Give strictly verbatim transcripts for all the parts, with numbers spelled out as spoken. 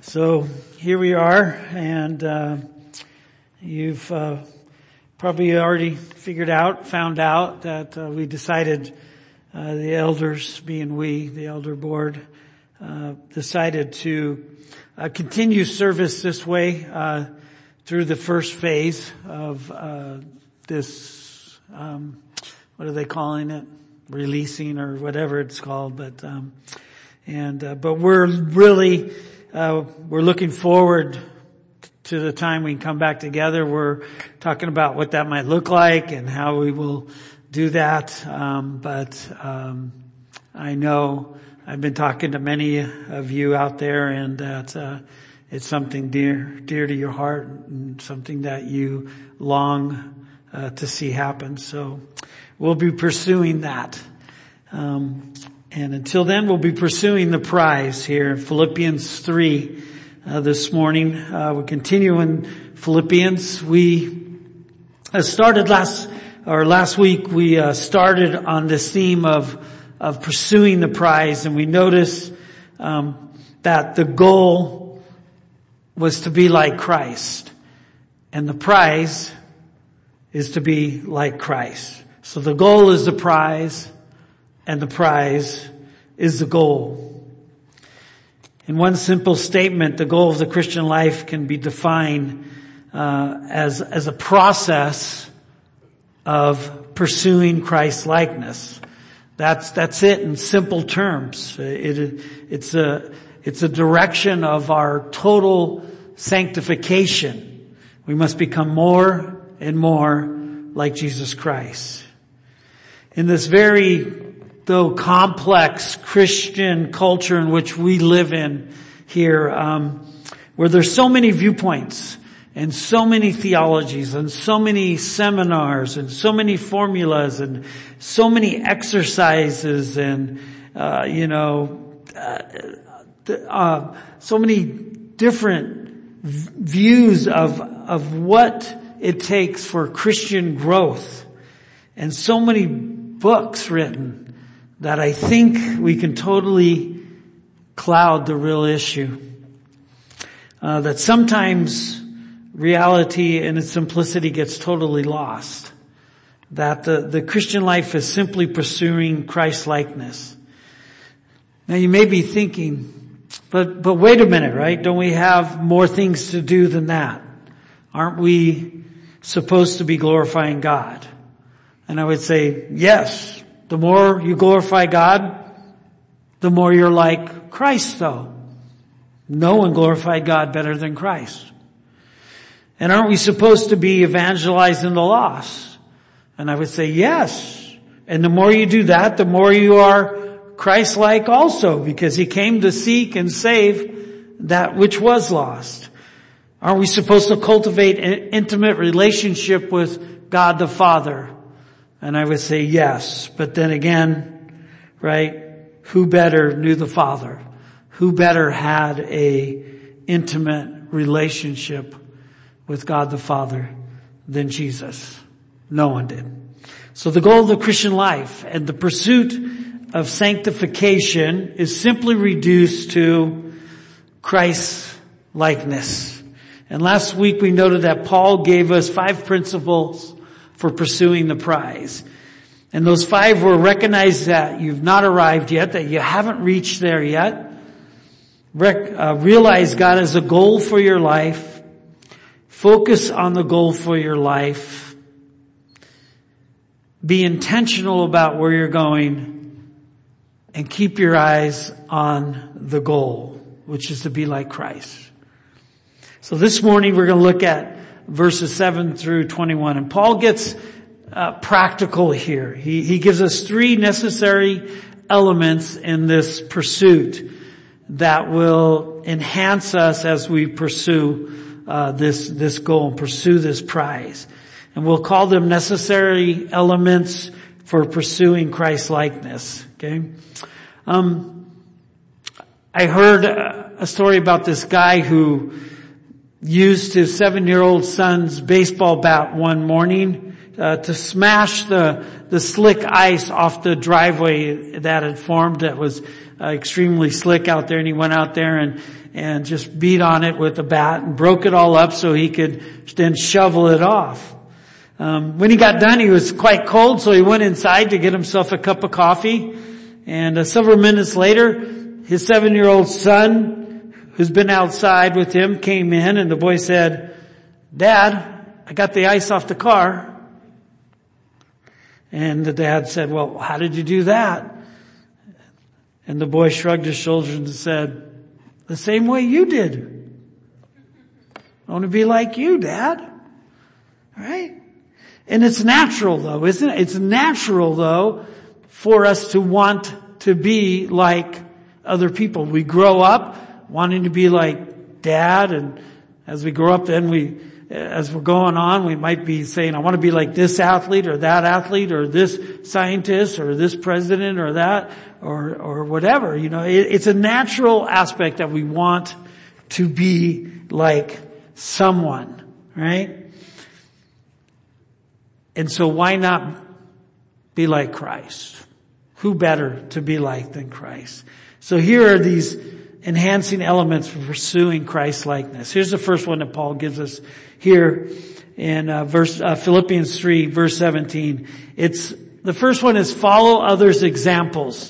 So here we are, and uh, you've uh, probably already figured out, found out that uh, we decided, uh, the elders, being we, the elder board, uh, decided to uh, continue service this way uh, through the first phase of uh, this, um, what are they calling it? Releasing or whatever it's called, but um, and uh, but we're really uh, we're looking forward to the time we can come back together. We're talking about what that might look like and how we will do that. Um, but um, I know I've been talking to many of you out there, and that uh, it's something dear dear to your heart and something that you long uh, to see happen. So we'll be pursuing that. Um, and until then, we'll be pursuing the prize here. Philippians three, uh, this morning. Uh, we continue in Philippians. We uh, started last, or last week, we uh, started on this theme of, of pursuing the prize. And we noticed, um, that the goal was to be like Christ. And the prize is to be like Christ. So the goal is the prize, and the prize is the goal. In one simple statement, the goal of the Christian life can be defined uh, as as a process of pursuing Christ's likeness. That's that's it in simple terms. It it's a it's a direction of our total sanctification. We must become more and more like Jesus Christ. In this very, though complex Christian culture in which we live in here, um, where there's so many viewpoints and so many theologies and so many seminars and so many formulas and so many exercises and, uh, you know, uh, uh, so many different v- views of, of what it takes for Christian growth, and so many books written, that I think we can totally cloud the real issue. Uh, that sometimes reality in its simplicity gets totally lost. That the, the Christian life is simply pursuing Christ-likeness. Now you may be thinking, but, but wait a minute, right? Don't we have more things to do than that? Aren't we supposed to be glorifying God? And I would say, yes, the more you glorify God, the more you're like Christ, though. No one glorified God better than Christ. And aren't we supposed to be evangelizing the lost? And I would say, yes. And the more you do that, the more you are Christ-like also, because He came to seek and save that which was lost. Aren't we supposed to cultivate an intimate relationship with God the Father? And I would say yes, but then again, right, who better knew the Father? Who better had a intimate relationship with God the Father than Jesus? No one did. So the goal of the Christian life and the pursuit of sanctification is simply reduced to Christ's likeness. And last week we noted that Paul gave us five principles for pursuing the prize. And those five were: recognize that you've not arrived yet, that you haven't reached there yet. Rec- uh, realize God has a goal for your life. Focus on the goal for your life. Be intentional about where you're going, and keep your eyes on the goal, which is to be like Christ. So this morning we're going to look at verses seven through twenty-one. And Paul gets uh, practical here. He, he gives us three necessary elements in this pursuit that will enhance us as we pursue uh, this, this goal and pursue this prize. And we'll call them necessary elements for pursuing Christ-likeness. Okay? Um, I heard a story about this guy who used his seven-year-old son's baseball bat one morning uh, to smash the the slick ice off the driveway that had formed that was uh, extremely slick out there. And he went out there and and just beat on it with a bat and broke it all up so he could then shovel it off. Um, when he got done, he was quite cold, so he went inside to get himself a cup of coffee. And uh, several minutes later, his seven-year-old son, who's been outside with him, came in, and the boy said, "Dad, I got the ice off the car." And the dad said, "Well, how did you do that?" And the boy shrugged his shoulders and said, "The same way you did. I want to be like you, Dad." Right? And it's natural though, isn't it? It's natural though for us to want to be like other people. We grow up wanting to be like Dad, and as we grow up then we, as we're going on, we might be saying, "I want to be like this athlete or that athlete or this scientist or this president or that or, or whatever." You know, it, it's a natural aspect that we want to be like someone, right? And so why not be like Christ? Who better to be like than Christ? So here are these enhancing elements for pursuing Christ-likeness. Here's the first one that Paul gives us here in uh, verse uh, Philippians three, verse seventeen. It's the first one is follow others' examples.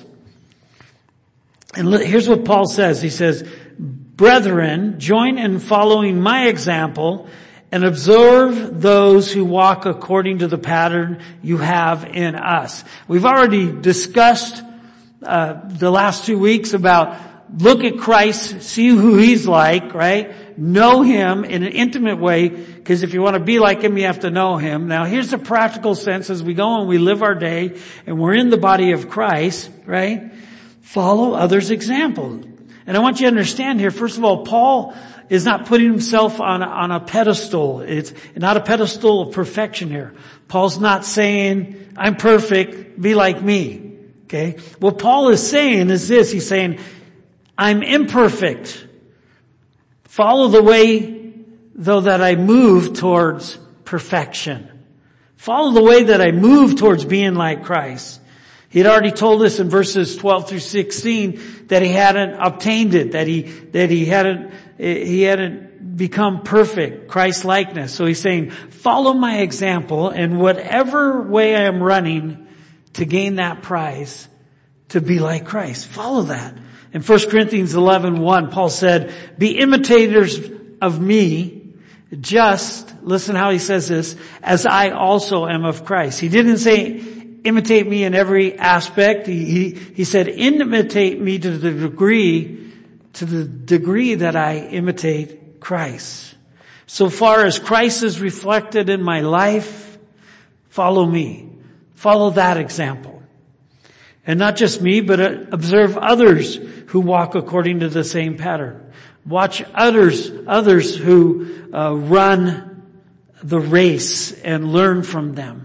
And li- here's what Paul says. He says, "Brethren, join in following my example and observe those who walk according to the pattern you have in us." We've already discussed uh the last two weeks about look at Christ, see who He's like, right? Know Him in an intimate way, because if you want to be like Him, you have to know Him. Now here's the practical sense as we go and we live our day and we're in the body of Christ, right? Follow others' example. And I want you to understand here, first of all, Paul is not putting himself on a, on a pedestal. It's not a pedestal of perfection here. Paul's not saying, "I'm perfect, be like me." Okay? What Paul is saying is this. He's saying, "I'm imperfect. Follow the way, though, that I move towards perfection. Follow the way that I move towards being like Christ." He had already told us in verses twelve through sixteen that he hadn't obtained it, that he, that he hadn't, he hadn't become perfect, Christ-likeness. So he's saying, follow my example in whatever way I am running to gain that prize, to be like Christ. Follow that. In First Corinthians eleven one, Paul said, "Be imitators of me, just," listen how he says this, "as I also am of Christ." He didn't say, imitate me in every aspect. He, he, he said, imitate me to the degree, to the degree that I imitate Christ. So far as Christ is reflected in my life, follow me. Follow that example. And not just me, but observe others who walk according to the same pattern. Watch others, others who uh, run the race and learn from them.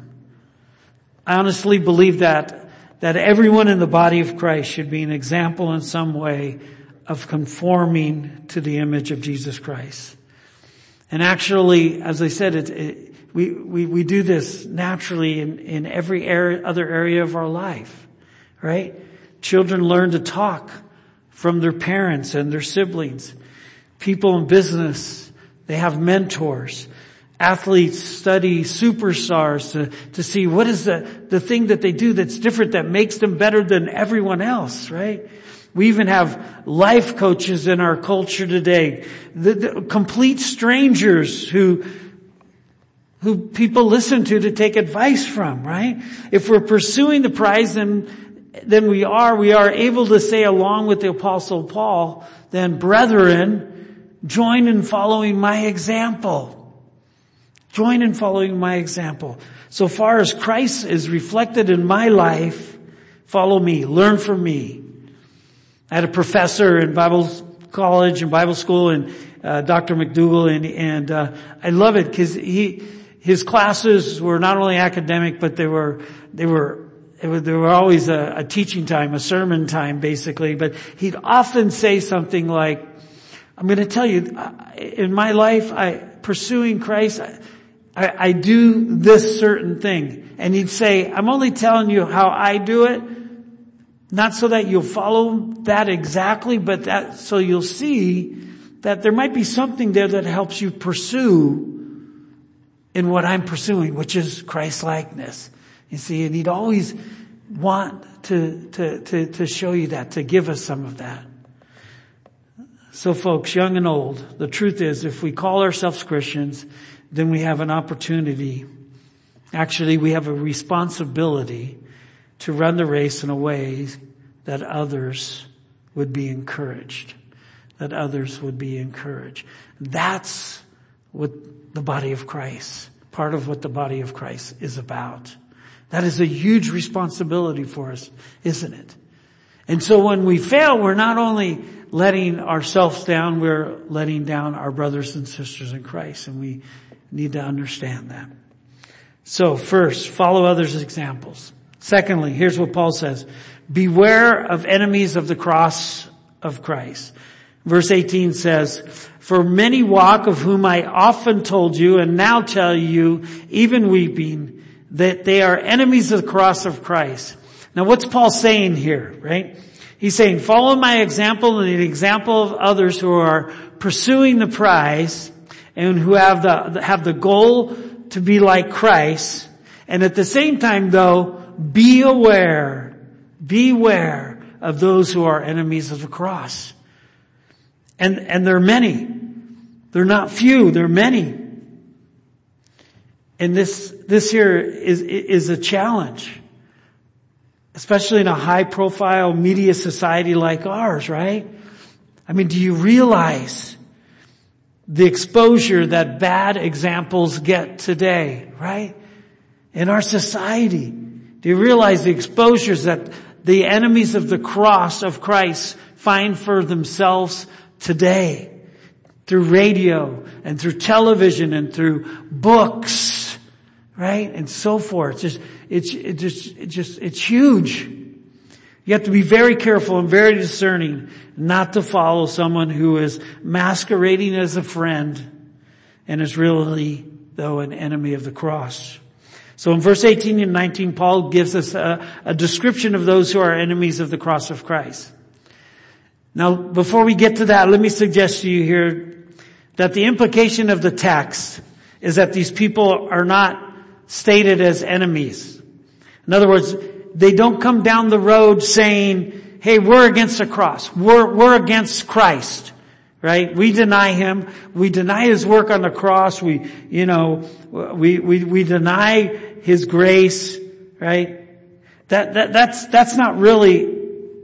I honestly believe that, that everyone in the body of Christ should be an example in some way of conforming to the image of Jesus Christ. And actually, as I said, it, it, we, we, we do this naturally in, in every area, other area of our life, right? Children learn to talk from their parents and their siblings. People in business, they have mentors. Athletes study superstars to, to see what is the, the thing that they do that's different, that makes them better than everyone else, right? We even have life coaches in our culture today. The, the complete strangers who, who people listen to to take advice from, right? If we're pursuing the prize, then, then we are, we are able to say along with the Apostle Paul, then brethren, join in following my example. Join in following my example. So far as Christ is reflected in my life, follow me, learn from me. I had a professor in Bible college and Bible school, and uh, Doctor McDougall, and, and uh, I love it because he, his classes were not only academic, but they were, they were, it was, they were always a, a teaching time, a sermon time, basically. But he'd often say something like, I'm going to tell you, in my life, I, pursuing Christ, I, I, I do this certain thing. And he'd say, I'm only telling you how I do it, not so that you'll follow that exactly, but that, so you'll see that there might be something there that helps you pursue in what I'm pursuing, which is Christ-likeness. You see, and he'd always want to, to, to, to show you that, to give us some of that. So folks, young and old, the truth is, if we call ourselves Christians, then we have an opportunity. Actually, we have a responsibility to run the race in a way that others would be encouraged. That others would be encouraged. That's what the body of Christ, part of what the body of Christ is about. That is a huge responsibility for us, isn't it? And so when we fail, we're not only letting ourselves down, we're letting down our brothers and sisters in Christ. And we need to understand that. So first, follow others' examples. Secondly, here's what Paul says. Beware of enemies of the cross of Christ. Verse eighteen says, for many walk, of whom I often told you and now tell you, even weeping, that they are enemies of the cross of Christ. Now what's Paul saying here, right? He's saying, follow my example and the example of others who are pursuing the prize and who have the, have the goal to be like Christ. And at the same time though, be aware, beware of those who are enemies of the cross. And, and there are many. They're not few, they're many. And this, this here is, is a challenge. Especially in a high profile media society like ours, right? I mean, do you realize the exposure that bad examples get today, right? In our society. Do you realize the exposures that the enemies of the cross of Christ find for themselves today? Through radio and through television and through books, right? And so forth. Just, it's, it just, it just, it's huge. You have to be very careful and very discerning not to follow someone who is masquerading as a friend and is really, though, an enemy of the cross. So in verse eighteen and nineteen, Paul gives us a, a description of those who are enemies of the cross of Christ. Now, before we get to that, let me suggest to you here that the implication of the text is that these people are not stated as enemies. In other words, they don't come down the road saying, hey, we're against the cross. We're, we're against Christ, right? We deny him. We deny his work on the cross. We, you know, we, we, we deny his grace, right? That, that, that's, that's not really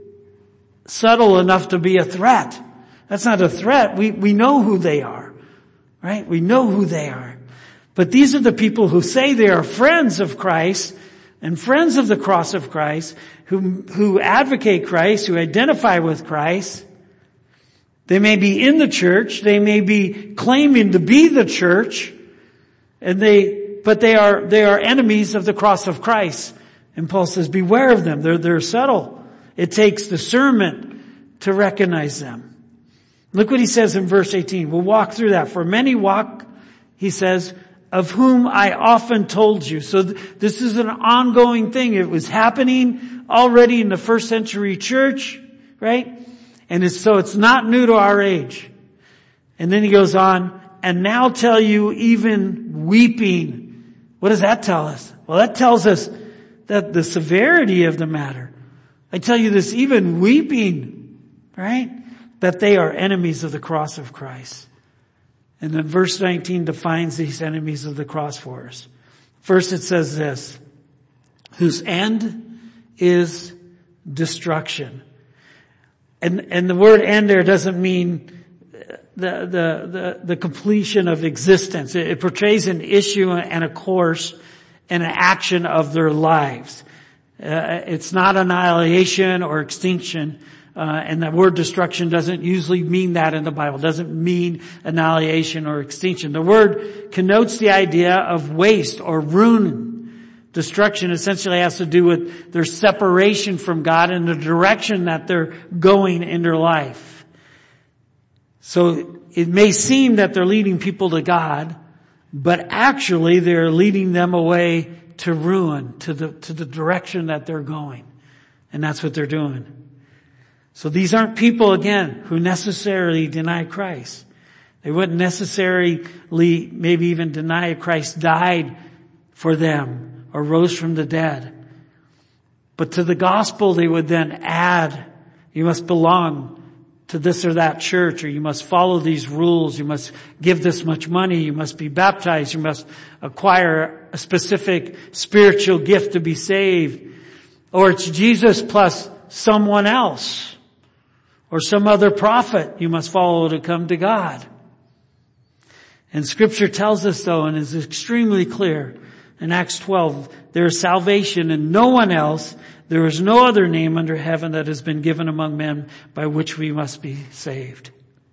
subtle enough to be a threat. That's not a threat. We, we know who they are, right? We know who they are. But these are the people who say they are friends of Christ and friends of the cross of Christ, who, who advocate Christ, who identify with Christ. They may be in the church. They may be claiming to be the church. And they, but they are, they are enemies of the cross of Christ. And Paul says, beware of them. They're, they're subtle. It takes discernment to recognize them. Look what he says in verse eighteen. We'll walk through that. For many walk, he says, of whom I often told you. So th- this is an ongoing thing. It was happening already in the first century church, right? And it's, so it's not new to our age. And then he goes on, and now tell you even weeping. What does that tell us? Well, that tells us that the severity of the matter. I tell you this, even weeping, right? That they are enemies of the cross of Christ. And then verse nineteen defines these enemies of the cross for us. First it says this, whose end is destruction. And, and the word end there doesn't mean the, the, the, the completion of existence. It, it portrays an issue and a course and an action of their lives. Uh, it's not annihilation or extinction. Uh, and the word destruction doesn't usually mean that in the Bible. It doesn't mean annihilation or extinction. The word connotes the idea of waste or ruin. Destruction essentially has to do with their separation from God and the direction that they're going in their life. So it may seem that they're leading people to God, but actually they're leading them away to ruin, to the, to the direction that they're going. And that's what they're doing. So these aren't people, again, who necessarily deny Christ. They wouldn't necessarily maybe even deny Christ died for them or rose from the dead. But to the gospel they would then add, you must belong to this or that church, or you must follow these rules, you must give this much money, you must be baptized, you must acquire a specific spiritual gift to be saved. Or it's Jesus plus someone else, or some other prophet you must follow to come to God. And Scripture tells us though, and is extremely clear, in Acts twelve, there is salvation in no one else. There is no other name under heaven that has been given among men by which we must be saved.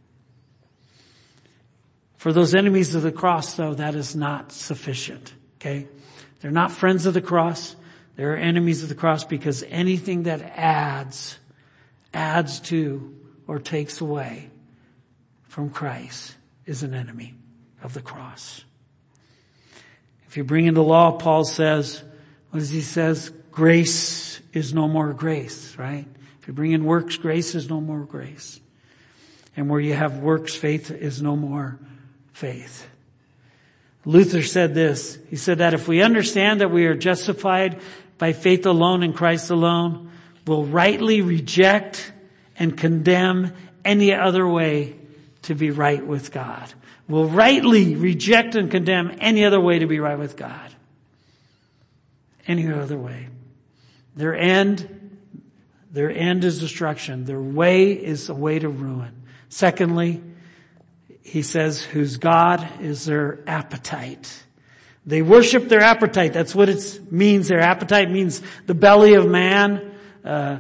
For those enemies of the cross, though, that is not sufficient. Okay? They're not friends of the cross. They're enemies of the cross because anything that adds, adds to, or takes away from Christ is an enemy of the cross. If you bring in the law, Paul says, what does he says? Grace is no more grace, right? If you bring in works, grace is no more grace. And where you have works, faith is no more faith. Luther said this. He said that if we understand that we are justified by faith alone in Christ alone, we'll rightly reject and condemn any other way to be right with God. We'll rightly reject and condemn any other way to be right with God. Any other way. Their end, their end is destruction. Their way is a way to ruin. Secondly, he says, whose God is their appetite. They worship their appetite. That's what it means. Their appetite means the belly of man. Uh,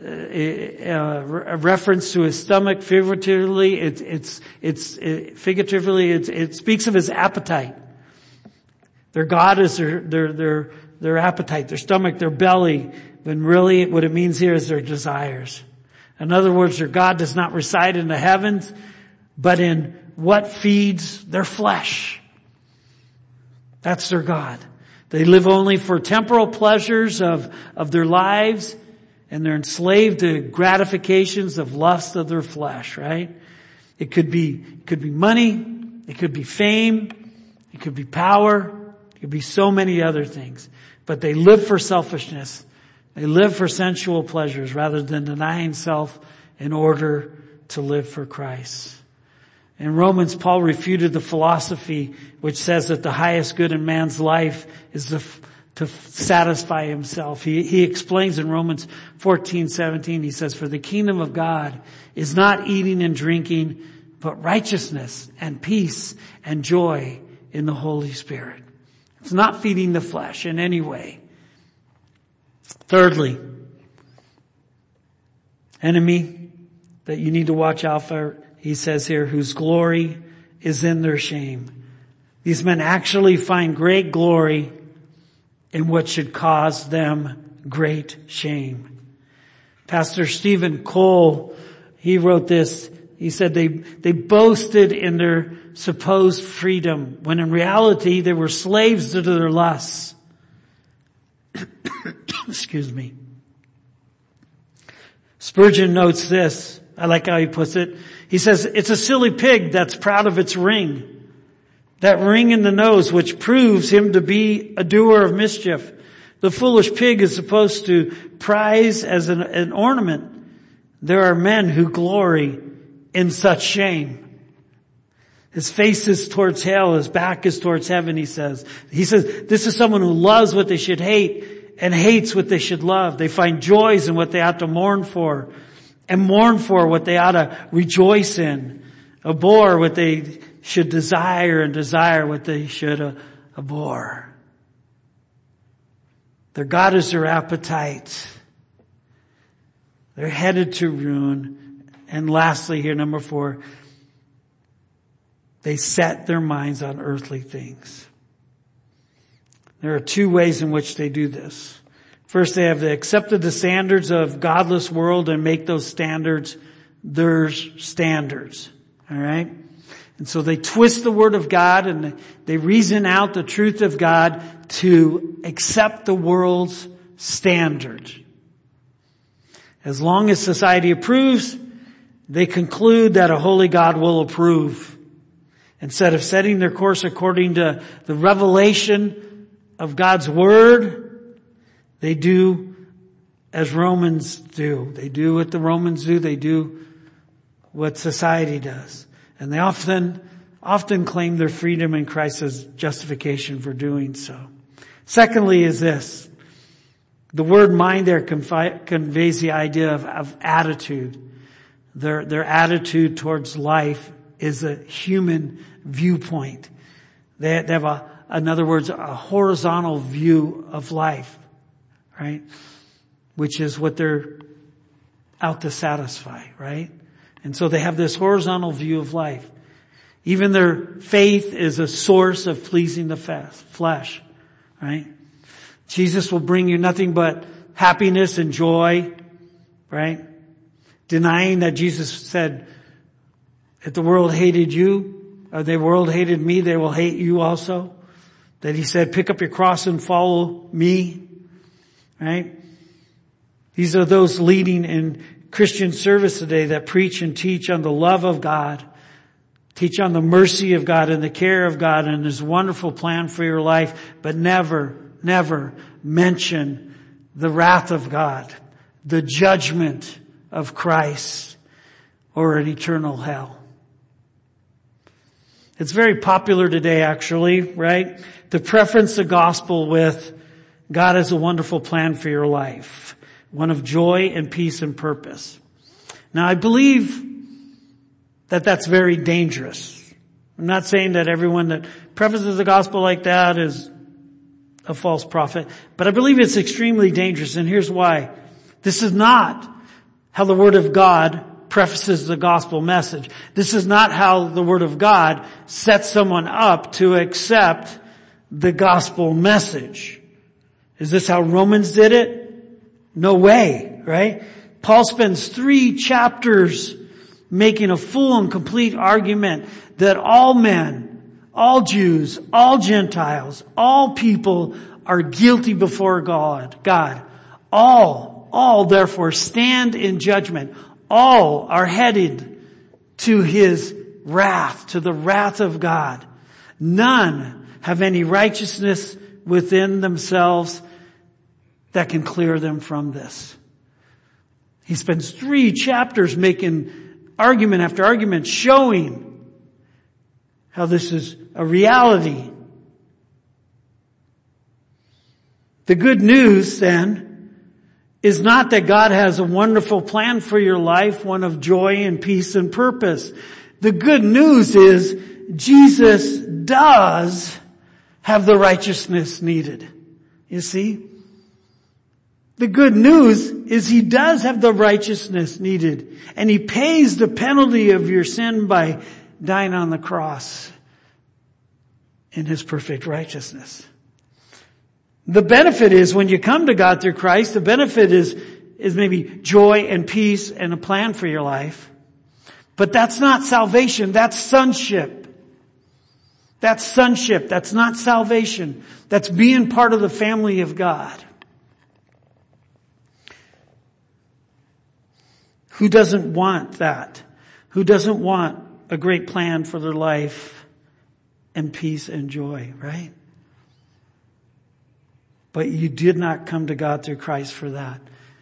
a reference to his stomach. Figuratively, it, it's it's it, figuratively it, it speaks of his appetite. Their God is their their their their appetite, their stomach, their belly. When really what it means here is their desires. In other words, their God does not reside in the heavens, but in what feeds their flesh. That's their God. They live only for temporal pleasures of, of their lives, and they're enslaved to gratifications of lust of their flesh, right? It could be, it could be money, it could be fame, it could be power, it could be so many other things. But they live for selfishness. They live for sensual pleasures rather than denying self in order to live for Christ. In Romans, Paul refuted the philosophy which says that the highest good in man's life is to, to satisfy himself. He, he explains in Romans fourteen seventeen, he says, for the kingdom of God is not eating and drinking, but righteousness and peace and joy in the Holy Spirit. It's not feeding the flesh in any way. Thirdly, enemy that you need to watch out for, he says here, whose glory is in their shame. These men actually find great glory in what should cause them great shame. Pastor Stephen Cole, he wrote this. He said they, they boasted in their supposed freedom when in reality they were slaves to their lusts. Excuse me. Spurgeon notes this. I like how he puts it. He says, it's a silly pig that's proud of its ring. That ring in the nose which proves him to be a doer of mischief. The foolish pig is supposed to prize as an, an ornament. There are men who glory in such shame. His face is towards hell. His back is towards heaven, he says. He says, this is someone who loves what they should hate and hates what they should love. They find joys in what they ought to mourn for, and mourn for what they ought to rejoice in. Abhor what they should desire, and desire what they should uh, abhor. Their God is their appetite. They're headed to ruin. And lastly here, number four, they set their minds on earthly things. There are two ways in which they do this. First, they have accepted the standards of godless world and make those standards their standards. All right? And so they twist the Word of God and they reason out the truth of God to accept the world's standard. As long as society approves, they conclude that a holy God will approve. Instead of setting their course according to the revelation of God's Word, they do as Romans do. They do what the Romans do. They do what society does. And they often, often claim their freedom in Christ as justification for doing so. Secondly is this. The word mind there confi- conveys the idea of, of attitude. Their, their attitude towards life is a human viewpoint. They, they have a, in other words, a horizontal view of life, right? Which is what they're out to satisfy, right? And so they have this horizontal view of life. Even their faith is a source of pleasing the flesh, right? Jesus will bring you nothing but happiness and joy, right? Denying that Jesus said, if the world hated you, or the world hated me, they will hate you also. That he said, pick up your cross and follow me, right? These are those leading in Christian service today that preach and teach on the love of God, teach on the mercy of God and the care of God and His wonderful plan for your life, but never, never mention the wrath of God, the judgment of Christ, or an eternal hell. It's very popular today, actually, right? To preference the gospel with God has a wonderful plan for your life. One of joy and peace and purpose. Now I believe that that's very dangerous. I'm not saying that everyone that prefaces the gospel like that is a false prophet, but I believe it's extremely dangerous, and here's why. This is not how the Word of God prefaces the gospel message. This is not how the Word of God sets someone up to accept the gospel message. Is this how Romans did it? No way, right? Paul spends three chapters making a full and complete argument that all men, all Jews, all Gentiles, all people are guilty before God. God. All, all therefore stand in judgment. All are headed to His wrath, to the wrath of God. None have any righteousness within themselves that can clear them from this. He spends three chapters making argument after argument showing how this is a reality. The good news then is not that God has a wonderful plan for your life, one of joy and peace and purpose. The good news is Jesus does have the righteousness needed. You see? The good news is He does have the righteousness needed, and He pays the penalty of your sin by dying on the cross in His perfect righteousness. The benefit is when you come to God through Christ, the benefit is, is maybe joy and peace and a plan for your life. But that's not salvation, that's sonship. That's sonship, that's not salvation. That's being part of the family of God. Who doesn't want that? Who doesn't want a great plan for their life and peace and joy, right? But you did not come to God through Christ for that.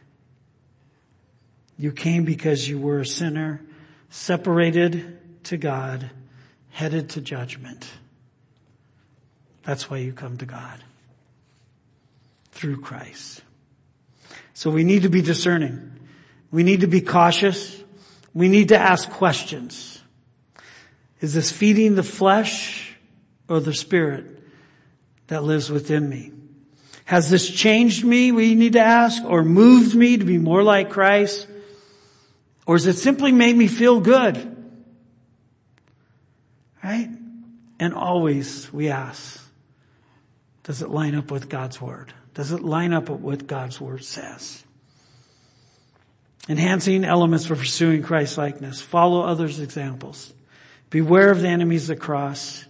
You came because you were a sinner, separated to God, headed to judgment. That's why you come to God. Through Christ. So we need to be discerning. We need to be cautious. We need to ask questions. Is this feeding the flesh or the spirit that lives within me? Has this changed me, we need to ask, or moved me to be more like Christ? Or has it simply made me feel good? Right? And always we ask, does it line up with God's Word? Does it line up with what God's Word says? Enhancing elements for pursuing Christ-likeness. Follow others' examples. Beware of the enemies of the cross.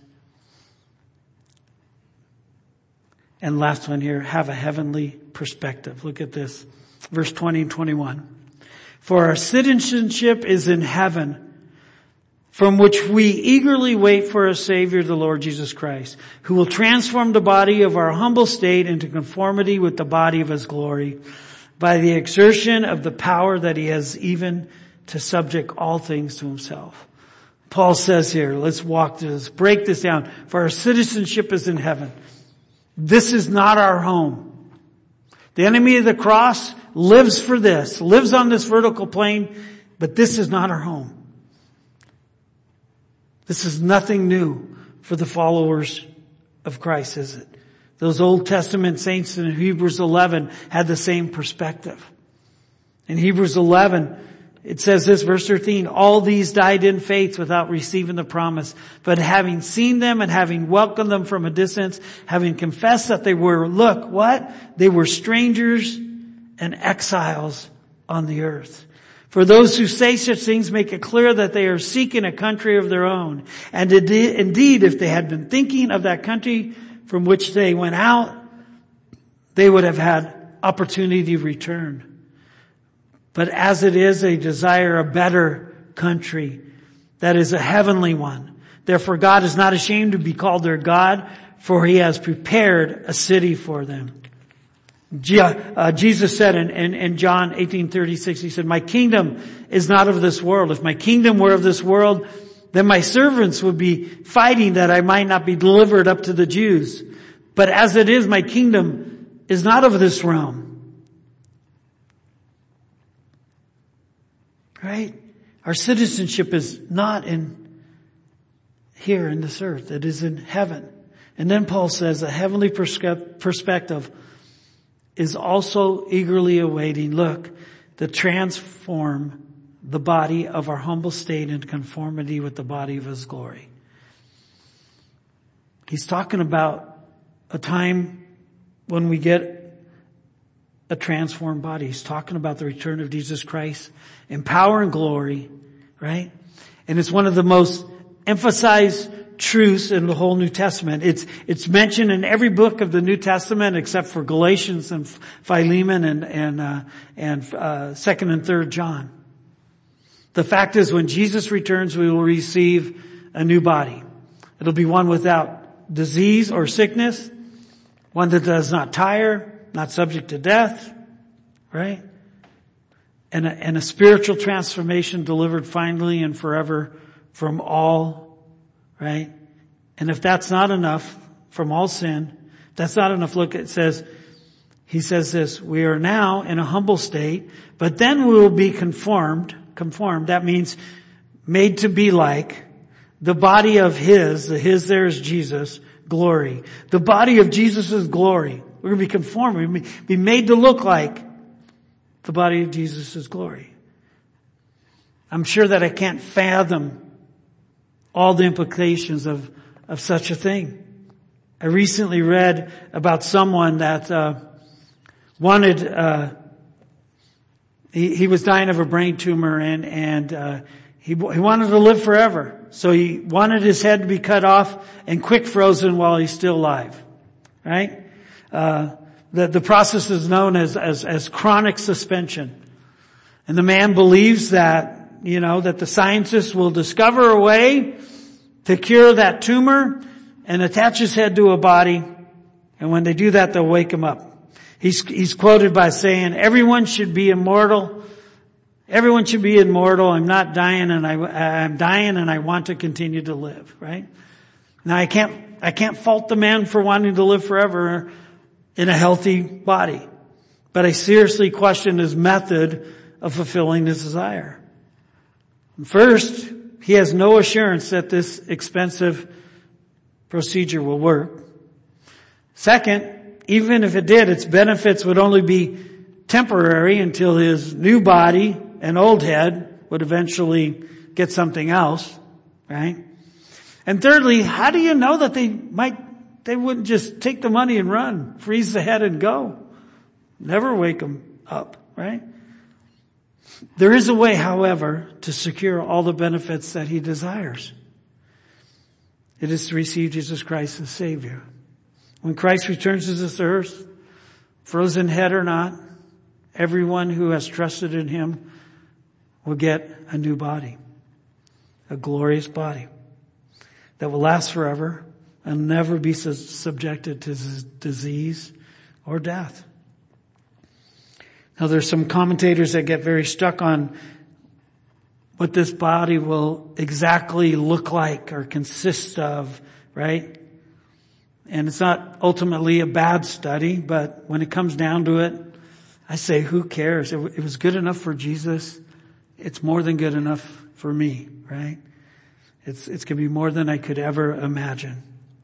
And last one here, have a heavenly perspective. Look at this. Verse twenty and twenty-one. For our citizenship is in heaven, from which we eagerly wait for a Savior, the Lord Jesus Christ, who will transform the body of our humble state into conformity with the body of His glory, by the exertion of the power that He has even to subject all things to Himself. Paul says here, let's walk through this, break this down. For our citizenship is in heaven. This is not our home. The enemy of the cross lives for this, lives on this vertical plane, but this is not our home. This is nothing new for the followers of Christ, is it? Those Old Testament saints in Hebrews eleven had the same perspective. In Hebrews eleven, it says this, verse thirteen, all these died in faith without receiving the promise, but having seen them and having welcomed them from a distance, having confessed that they were, look, what? They were strangers and exiles on the earth. For those who say such things make it clear that they are seeking a country of their own. And indeed, if they had been thinking of that country from which they went out, they would have had opportunity to return. But as it is, they desire a better country, that is a heavenly one. Therefore God is not ashamed to be called their God, for He has prepared a city for them. Jesus said in, in, in John eighteen thirty-six, He said, my kingdom is not of this world. If my kingdom were of this world, then my servants would be fighting that I might not be delivered up to the Jews. But as it is, my kingdom is not of this realm. Right? Our citizenship is not in here in this earth. It is in heaven. And then Paul says a heavenly perspective is also eagerly awaiting, look, to transform the body of our humble state into conformity with the body of His glory. He's talking about a time when we get a transformed body. He's talking about the return of Jesus Christ in power and glory, right? And it's one of the most emphasized truths in the whole New Testament. It's, it's mentioned in every book of the New Testament except for Galatians and Philemon and, and, uh, and, uh, second and third John. The fact is when Jesus returns, we will receive a new body. It'll be one without disease or sickness, one that does not tire, not subject to death, right? And a, and a spiritual transformation delivered finally and forever from all, right? And if that's not enough, from all sin, that's not enough. Look, it says, he says this, we are now in a humble state, but then we will be conformed, conformed. That means made to be like the body of His, the His there is Jesus, glory. The body of Jesus' glory. We're going to be conformed. We're going to be made to look like the body of Jesus' glory. I'm sure that I can't fathom all the implications of, of such a thing. I recently read about someone that, uh, wanted, uh, he, he was dying of a brain tumor and, and, uh, he, he wanted to live forever. So he wanted his head to be cut off and quick frozen while he's still alive. Right? Uh, the, the process is known as, as, as chronic suspension. And the man believes that, you know, that the scientists will discover a way to cure that tumor and attach his head to a body. And when they do that, they'll wake him up. He's, he's quoted by saying, everyone should be immortal. Everyone should be immortal. I'm not dying and I, I'm dying and I want to continue to live, right? Now I can't, I can't fault the man for wanting to live forever in a healthy body. But I seriously question his method of fulfilling his desire. First, he has no assurance that this expensive procedure will work. Second, even if it did, its benefits would only be temporary until his new body and old head would eventually get something else, right? And thirdly, how do you know that they might, they wouldn't just take the money and run, freeze the head and go? Never wake them up, right? There is a way, however, to secure all the benefits that he desires. It is to receive Jesus Christ as Savior. When Christ returns to this earth, frozen head or not, everyone who has trusted in Him will get a new body, a glorious body that will last forever and never be subjected to disease or death. Now there's some commentators that get very stuck on what this body will exactly look like or consist of, right? And it's not ultimately a bad study, but when it comes down to it, I say, who cares? It, it was good enough for Jesus. It's more than good enough for me, right? It's, it's going to be more than I could ever imagine.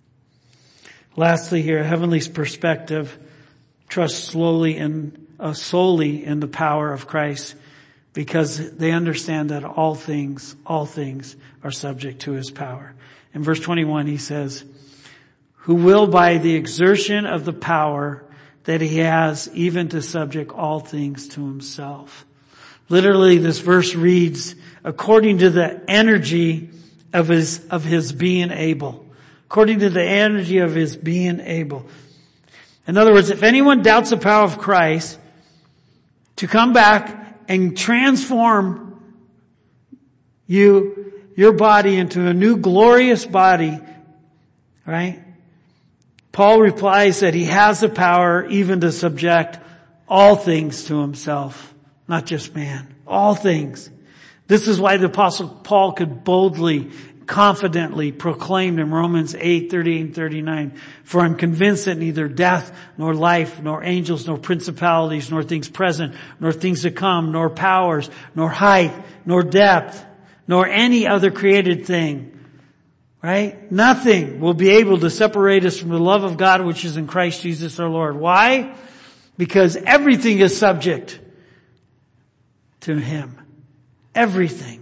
Lastly here, heavenly perspective trusts slowly in, uh, solely in the power of Christ, because they understand that all things, all things are subject to His power. In verse twenty-one, he says, who will by the exertion of the power that He has even to subject all things to Himself. Literally, this verse reads, according to the energy of His, of His being able. According to the energy of His being able. In other words, if anyone doubts the power of Christ to come back and transform you, your body into a new glorious body, right? Paul replies that He has the power even to subject all things to Himself, not just man, all things. This is why the Apostle Paul could boldly, confidently proclaim in Romans eight, thirty-eight and thirty-nine, for I'm convinced that neither death, nor life, nor angels, nor principalities, nor things present, nor things to come, nor powers, nor height, nor depth, nor any other created thing, right? Nothing will be able to separate us from the love of God which is in Christ Jesus our Lord. Why? Because everything is subject to Him. Everything.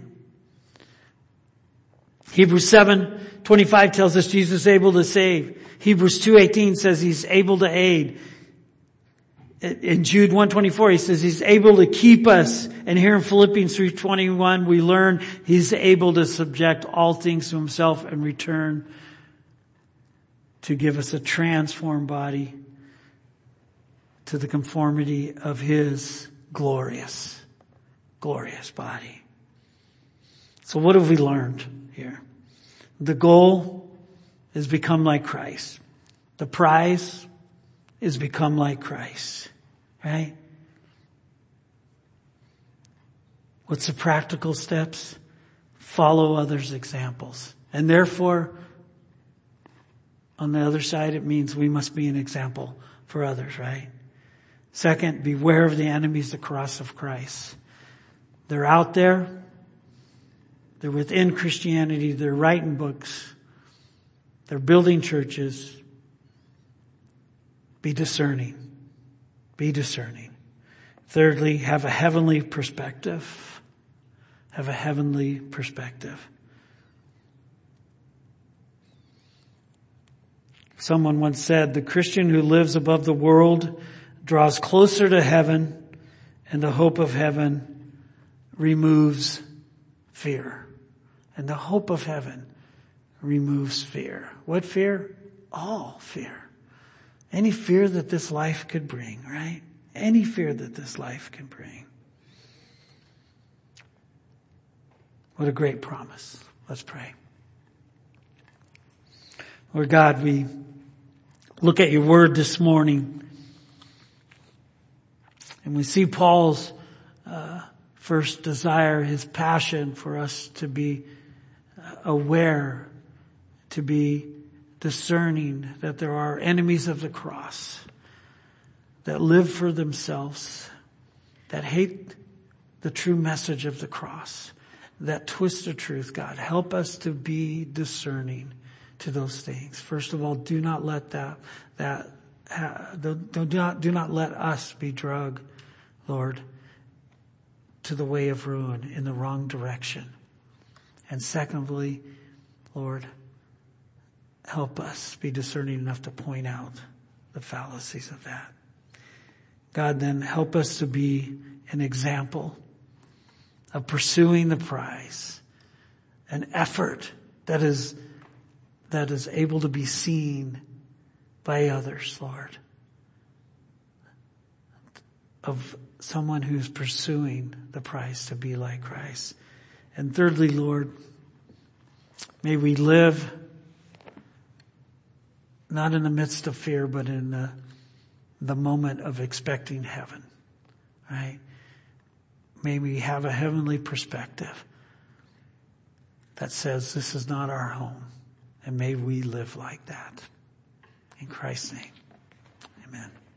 Hebrews seven twenty-five tells us Jesus is able to save. Hebrews two eighteen says He's able to aid. In Jude one twenty-four, he says He's able to keep us. And here in Philippians three twenty-one, we learn He's able to subject all things to Himself and return to give us a transformed body to the conformity of His glorious, glorious body. So what have we learned here? The goal is become like Christ. The prize is become like Christ, right? What's the practical steps? Follow others' examples. And therefore, on the other side, it means we must be an example for others, right? Second, beware of the enemies, the cross of Christ. They're out there. They're within Christianity. They're writing books. They're building churches. Be discerning. Be discerning. Thirdly, have a heavenly perspective. Have a heavenly perspective. Someone once said, the Christian who lives above the world draws closer to heaven, and the hope of heaven removes fear. And the hope of heaven removes fear. What fear? All fear. Any fear that this life could bring, right? Any fear that this life can bring. What a great promise. Let's pray. Lord God, we look at your word this morning, and we see Paul's uh, first desire, his passion for us to be aware, to be discerning that there are enemies of the cross that live for themselves, that hate the true message of the cross, that twist the truth. God, help us to be discerning to those things. First of all, do not let that, that, uh, do, do not, do not let us be drugged, Lord, to the way of ruin in the wrong direction. And secondly, Lord, help us be discerning enough to point out the fallacies of that. God, then help us to be an example of pursuing the prize, an effort that is that is able to be seen by others, Lord, of someone who's pursuing the prize to be like Christ. And thirdly, Lord, may we live not in the midst of fear, but in the, the moment of expecting heaven, right? May we have a heavenly perspective that says this is not our home. And may we live like that. In Christ's name, amen.